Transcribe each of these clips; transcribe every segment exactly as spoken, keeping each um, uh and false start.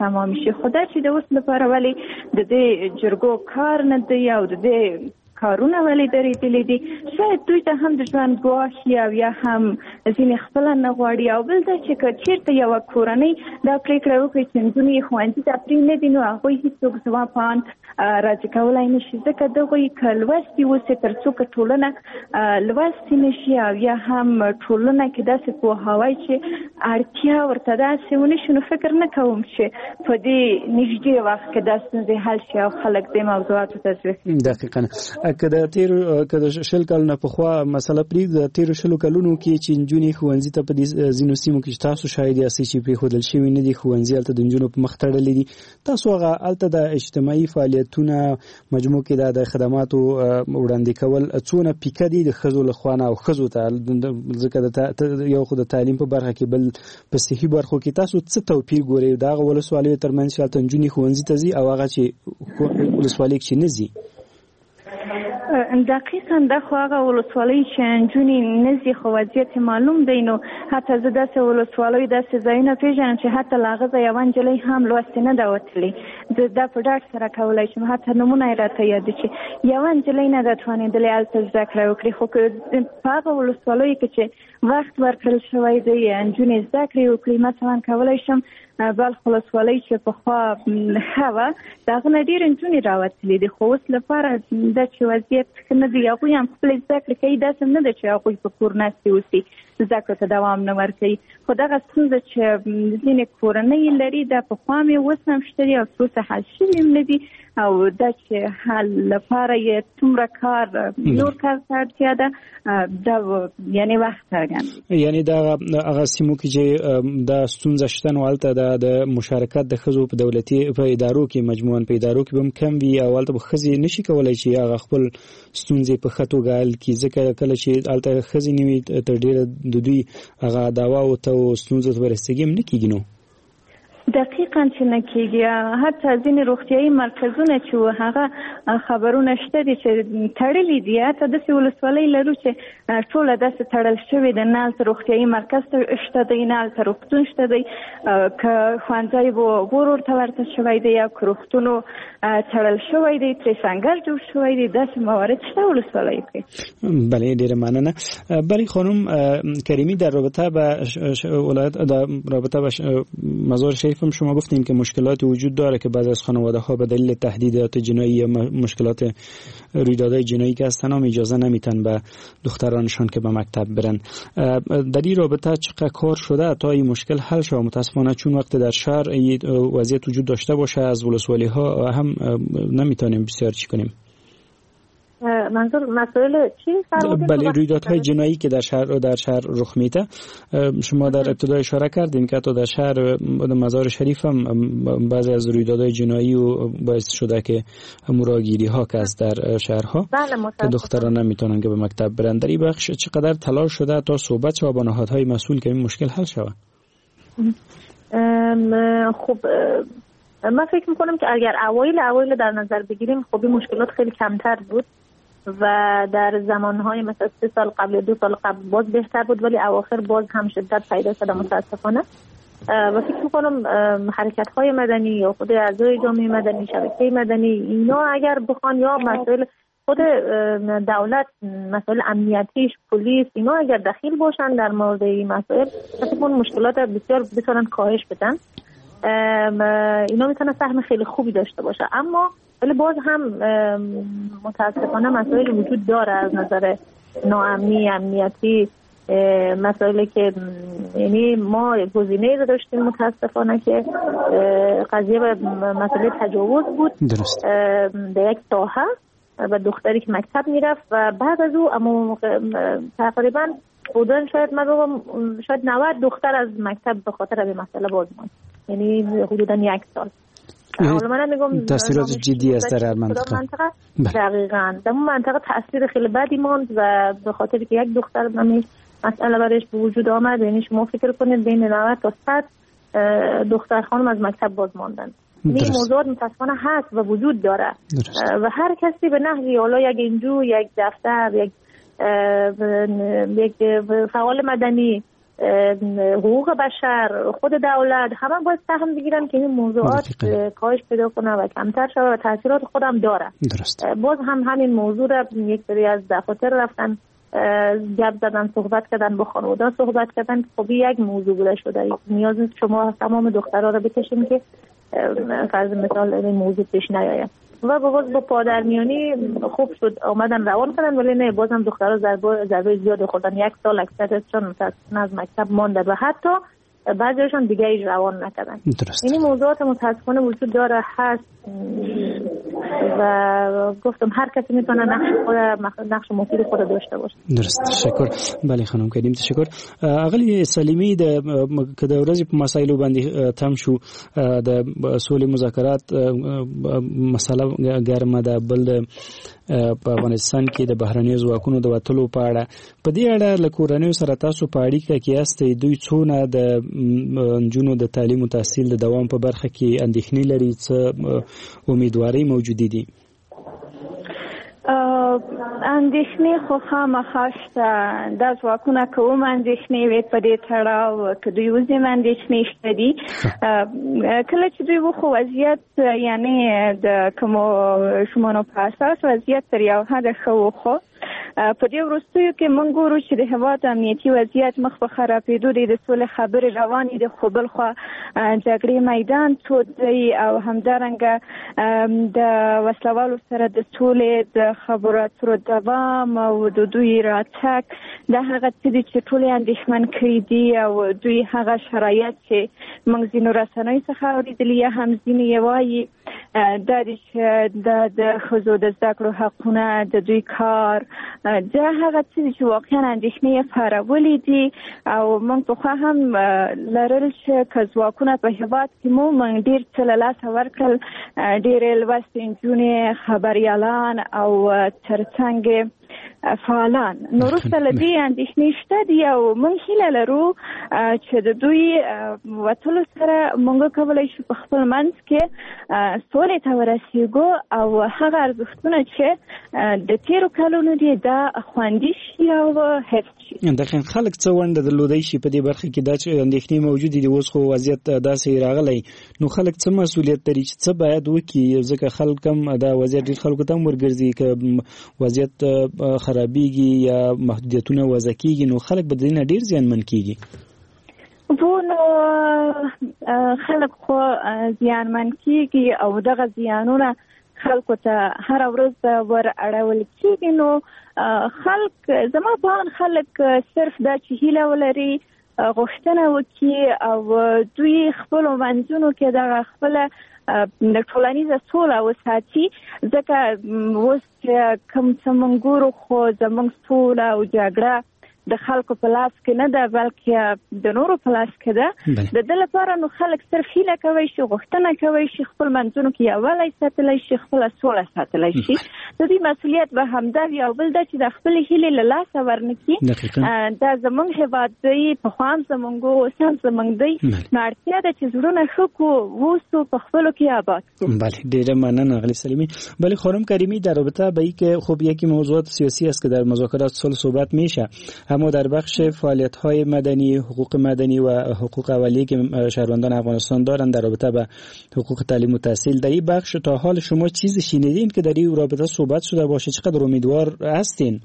تمام شي. خدای چې د اوس لپاره ولی د دې جرګو کار نه دی او د دې کارونه ولې درېدلې دي، شاید دوی ته هم د ژوند ګواښ او یا هم ځینې خپله نه غواړي. او بل دا چې که چېرته یوه کورنۍ دا پرېکړه وکړي چې نجونې ښوونځي ته پرېنږدي، نو هغوی هېڅوک ځواب په آن راضي کولی نه شي، ځکه دغوی که لوستي اوسي تر څو که ټولنه لوستې نه شي او یا هم ټولنه کې داسې پوهاوی چې اړتیا ورته داسې ونه شي، نو فکر نه کوم چې په دې نږدې وخت کې دا ستونزې حل شي او خلک دې موضوعاتو ته ځواب شي. دقیقاً که د تیرو که د شل کلونو پخوا مسله پرېږدو، د تیرو شلو کلونو کې چې نجونې ښوونځي ته په دې ځینو سیمو کې تاسو شاید یاستئ چې پرېښودل شوي نه دي، ښوونځي هلته د نجونو په مخ تړلي دي، تاسو هغه هلته د اجتماعي فعالیتونه مجموع کې د خدماتو وړاندې کول څونه پیکه دي د ښځو لخوا نه او ښځو ته، ځکه د یو خو د تعلیم په برخه کې بل په صحي برخو کې تاسو څه توپیر ګورئ د هغه ولسوالیو ترمنځ چې هلته نجونې ښوونځي ته ځي او هغه چې ولسوالۍ کې نه ځي؟ دقیقاً دا خو هغه ولسوالۍ چې نجونې نه ځي خو وضعیت معلوم دی. نو حتی زه داسې ولسوالیو داسې ځایونه پېژنم چې حتی له هغه ځایه یوه نجلۍ هم لوستې نه ده وتلې. زه دا په ډاډ سره کولی شم، حتی نومونه یې راته یاد دي چې یوه نجلۍ نه ده توانېدلې هلته زده کړه وکړي. خو په هغه ولسوالیو کې چې وخت ورکړل شوی دی نجونې زده کړې وکړي، مثلا کولی شم بلخ ولسوالۍ چې پخوا ښه وه د هغه نه ډېرې نجونې راوتلې دي، خو اوس لپاره دا چې وضعیت ښه نه دی، هغوی هم خپلې زده کړې کوي، داسې هم نه ده چې هغوی په کور ناستې اوسي زده کړو ته دوام نه ورکوي. خو دغه ستونزه چې ځینې کورنۍ لري دا پخوا مې اوس هم شته دي او څه اوسه حل شوي هم نه دي، او دا چې حل لپاره یې څومره کار نور کار ته اړتیا ده دا یعنې وخت څرګند یعنې دا هغه سیمو کې چې دا ستونزه شته نو هلته د مشارکت د ښځو په دولتي په ادارو کې مجموعاً په ادارو کې به هم کم وي او هلته به ښځې نشي کولی چې هغه خپل ستونزې په ښه توګه حل کړي، ځکه کله چې هلته ښځې نه وي تر ډېره د دوی هغه دعواو ته او ستونزو ته برسېږي هم نه کېږي. نو دقیقاً چې نه کېږي. حتی ځینې روغتیایي مرکزونه چې هغه خبرونه شته دي چې تړلي دي، حتی داسې ولسوالۍ لرو چې ټوله داسې تړل شوې ده، نه هلته روغتیایي مرکز شته دی نه هلته روغتون شته دی، که ښوونځی ور ورته ورته شوی دی یا که روغتون تړل شوی دی ترې سنګر جوړ شوی دی، داسې موارد شته ولسوالیو کې. بله ډېره مننه. بله خانم کریمی در رابطه به ولایت در رابطه به مزار شریف هم شما گفتین که مشکلات وجود داره که بعضی از خانواده ها به دلیل تهدیدات جنایی یا مشکلات رویدادهای جنایی که هستن هم اجازه نمیتن به دخترانشان که به مکتب برن. در این رابطه چقدر کار شده تا این مشکل حل شود؟ متاسفانه چون وقت در شهر وضعیت وجود داشته باشه از ولسوالی ها هم نمیتونیم بسیار چی کنیم. منظور مسائل چی؟ بله رویدادهای جنایی که در شهر در شهر رخ میده. شما در ابتدا اشاره کردین که حتی در شهر مزار شریف هم بعضی از رویدادهای جنایی و باعث شده که مراگیری ها که است در شهرها که دختران نمیتونن که به مکتب برن. در این بخش چقدر تلاش شده تا صحبت شود با نهادهای مسئول که این مشکل حل شود؟ خب من فکر میکنم که اگر اوایل اوایل در نظر بگیریم خب این مشکلات خیلی کمتر بود و در زمانهای مثلا سه سال قبل دو سال قبل باز بهتر بود، ولی اواخر باز هم شدت پیدا شده متاسفانه. و فکر میکنم حرکت‌های مدنی یا خود اعضای جامعه مدنی، شبکه مدنی، اینا اگر بخوان یا مسائل خود دولت، مسائل امنیتیش، پلیس، اینا اگر دخیل باشن در مورد این مسائل، فکر کنم مشکلات بسیار بتونن کاهش بدن. اینا میتونه سهم خیلی خوبی داشته باشه، اما ولی باز هم متاسفانه مسائل وجود داره از نظر ناامنی، امنیتی، مسائلی که یعنی ما گزینه‌ای رو داشتیم متاسفانه که قضیه به مسئله تجاوز بود در یک ساحه و دختری که مکتب میرفت و بعد از او اما تقریبا بودن شاید من بگم شاید نود دختر از مکتب به خاطر به مسئله باز ماند، یعنی حدودا یک سال. حالا من میگم تاثیرات جدی است در منطقه. دقیقاً در اون منطقه تاثیر خیلی بدی ماند و به خاطر که یک دختر نمی مسئله برایش به وجود آمد، یعنی شما فکر کنید بین نود تا صد دختر خانم از مکتب باز ماندن. این موضوعات متاسفانه هست و وجود داره و هر کسی به نحوی، حالا یک انجو، یک دفتر، یک یک فعال مدنی حقوق بشر، خود دولت، همه باید سهم بگیرن که این موضوعات کاهش پیدا کنه و کمتر شود و تاثیرات خودم داره. درست. باز هم همین موضوع را یک سری از دفاتر رفتن گپ زدن، صحبت کردن، با خانواده صحبت کردن. خب یک موضوع بوده شده، نیاز نیست شما تمام دخترها را بکشیم که فرض مثال این موضوع پیش نیاید. و باز با پادرمیانی خوب شد آمدن روان کردن، ولی نه، باز هم دخترها ضربه ضربه زیاد خوردن. یک سال اکثرشون متاسفانه از مکتب مانده و حتی بعضیشون دیگه ایش روان نکردن. این موضوعات متاسفانه وجود داره، هست و گفتم هر کسی میتونه نقش خود نقش مفید خود داشته باشه. درست، تشکر. بله خانم کریم، تشکر. اغلی سلیمی د که د ورځې په مسایلو باندې تم شو د سولې مذاکرات مسله ګرمه ده، بل په افغانستان کې د بهرنیو ځواکونو د وټلو په اړه په دې اړه له کورنیو سره تاسو په اړیکه کې یاستئ، دوی څونه د نجونو د تعلیم او تحصیل د دوام په برخه کې اندېښنې لري، څه امیدواري موجودې دي؟ اندېښنې خو خامخا شته، دا ځواکونه که هم اندېښنې وي په دې تړاو که دوی اوس هم اندېښنې شته دي. کله چې دوی وخو وضعیت یعنې د کومو شمانو په اساس وضعیت تر یو حده ښه وخو، په دې وروستیو کې موږ ګورو چې د هېواد امنیتي وضعیت مخ په خرابېدو دی، د سولې خبرې روانې دي، خو بل خوا جګړې میدان تود دی او همدارنګه د وسلوالو سره د سولې د خبرو اترو دوام او د دوی راتګ دا هغه څه دي چې ټول یې اندېښمن کړي دي او دوی هغه شرایط چې موږ ځینو رسنیو څخه اورېدلي یا هم ځینې یې وایي دا دی چې د ښځو د زده کړو حقونه، د دوی کار، دا هغه څه دي چې واقعا اندېښنې یې پارولې دي او موږ پخوا هم لرل چې که ځواکونه په هېواد کې مو موږ ډېر څه له لاسه ورکړل، ډېرې لوستې نجونې، خبریالان او ترڅنګ فعالان. نو وروسته له دې اندېښنې شته دي او موږ هیله لرو چې د دوی وتلو سره موږ کولی شو په خپل منځ کې سولې ته ورسېږو او هغه ارزښتونه چې د تېرو کلونو دي دا خوندي شي او حفظ شي. دقیقاً خلک څه ونډه درلودی شي په دې برخه کې؟ دا چې اندېښنې موجودې دي، اوس خو وضعیت داسې راغلی، نو خلک څه مسؤلیت لري چې څه باید وکړي؟ ځکه خلک هم دا وضعیت ډېر خلکو ته هم ورګرځي، که وضعیت خرابېږي یا محدودیتونه وضع کېږي نو خلک به د دې نه ډېر زیانمن کېږي. نو خلک خو زیانمن کېږي او دغه زیانونه خلکو ته هر ورځ ور اړول کېږي. نو خلک زما په اند خلک صرف دا چې هیله ولري، غوښتنه وکړي او دوی خپلو منځونو کې دغه خپله د ټولنیزه سوله وساتي، ځکه اوس کوم څه موږ ګورو خو زموږ سوله او جګړه د خلکو په لاس کې نه ده بلکې د نورو په لاس کې ده. د دې لپاره نو خلک صرف هیله کوي شي، غوښتنه کوي شي خپل منځونو کې یووالی ساتلی شي، خپله سوله ساتلی شي. د دې مسؤلیت به همدا وي او بل دا چې د خپلې هیلې له لاسه ورنکړي. دا زموږ هېواد دی، پخوا هم زموږ و، اوس هم زموږ دی. نو اړتیا ده چې زړونه ښه کړو، اوسو په خپلو کې آباد کړو. بله، ډیره ممنون آقای سلیمی. بله خانم کریمی، در رابطه با اینکه خب یکی موضوعات سیاسی است که در مذاکرات صلح صحبت میشه، اما در بخش فعالیت‌های مدنی، حقوق مدنی و حقوق اولیه که شهروندان افغانستان دارند در رابطه با حقوق تعلیم و تحصیل، در این بخش تا حال شما چیزی شنیدین که در این رابطه صحبت شده باشه؟ چقدر امیدوار هستین؟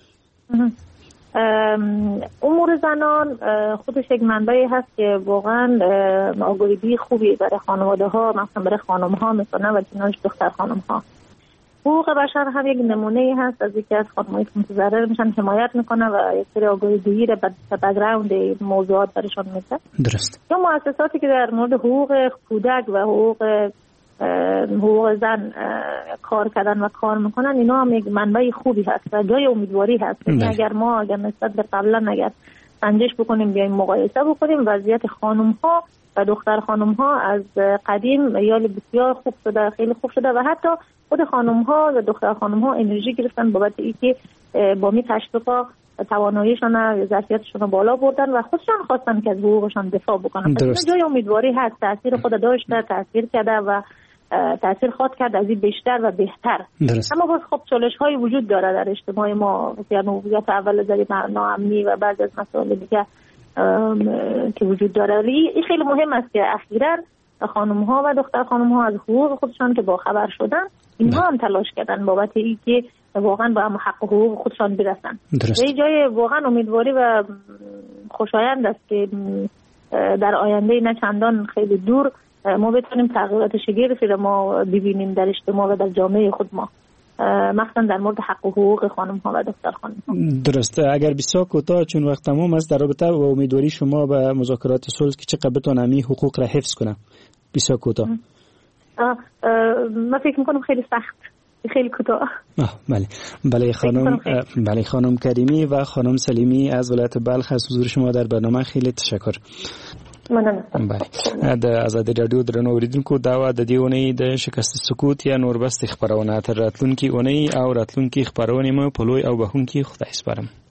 امور زنان خودش یک منبعی هست که واقعا آگاهی خوبی برای خانواده ها، مثلا برای خانم ها میکنه و جنانش دختر خانم ها. حقوق بشر هم یک نمونه هست از یکی از خانم‌هایی که متضرر میشن حمایت میکنه و یک سری آگاهی‌دهی را به بک‌گراند موضوعات برشان میده. درست. یا مؤسساتی که در مورد حقوق کودک و حقوق حقوق زن کار کردن و کار میکنن، اینا هم یک منبع خوبی هست و جای امیدواری هست. یعنی اگر ما اگر نسبت به قبلا اگر سنجش بکنیم، بیایم مقایسه بکنیم، وضعیت خانم ها و دختر خانم ها از قدیم یا بسیار خوب شده، خیلی خوب شده و حتی خود خانم ها و دختر خانم ها انرژی گرفتن بابت اینکه با می تشویق تواناییشون و ظرفیتشون بالا بردن و خودشان خواستن که از حقوقشان دفاع بکنن. پس جای امیدواری هست، تاثیر خود داشته، تاثیر کرده و تاثیر خواهد کرد از این بیشتر و بهتر. درست. اما باز خب چالش های وجود داره در اجتماع ما، یعنی وضعیت اول ذری ناامنی و بعض از مسائل دیگه که وجود داره. این خیلی مهم است که اخیراً خانم ها و دختر خانم ها از حقوق خودشان که با خبر شدن اینها هم تلاش کردن بابت اینکه واقعا با هم حق حقوق خودشان برسن. به جای واقعا امیدواری و خوشایند است که در آینده نه چندان خیلی دور ما بتونیم تغییرات شگرفی را ما ببینیم در اجتماع و در جامعه خود ما، مخصوصا در مورد حق و حقوق خانم ها و دختر خانم ها. درسته. اگر بسیار کوتاه چون وقت تمام است در رابطه با امیدواری شما به مذاکرات صلح که چقدر بتونن این حقوق را حفظ کنن، بسیار کوتاه. من فکر میکنم خیلی سخت، خیلی کوتاه. بله بله خانم بله خانم کریمی و خانم سلیمی از ولایت بلخ از حضور شما در برنامه خیلی تشکر. مننه. بله د آزادي رادیو درنو اوریدونکو دا و د دې اونۍ د شکست سکوت یا نوربست خبرونه تر راتلونکي اونۍ او راتلونکي خبرونه مو په لوی او بهونکي خدای سپارم.